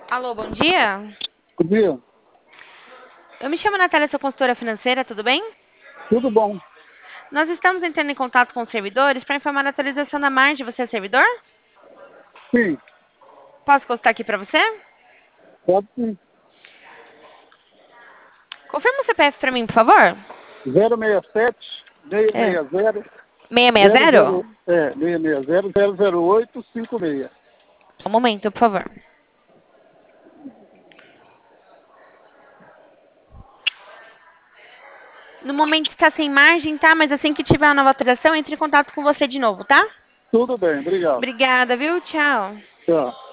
Alô, bom dia. Bom dia. Eu me chamo Natália, sou consultora financeira, tudo bem? Tudo bom? Nós estamos entrando em contato com os servidores para informar a atualização da margem. Você é servidor? Sim, Posso consultar aqui para você? pode sim. Confirma o CPF para mim, por favor. 067 É. 660 660? 660 008 56. Um momento, por favor. No momento está sem margem, tá? Mas assim que tiver uma nova atualização, entre em contato com você de novo, tá? Tudo bem, obrigado. Obrigada, viu? Tchau. Tchau.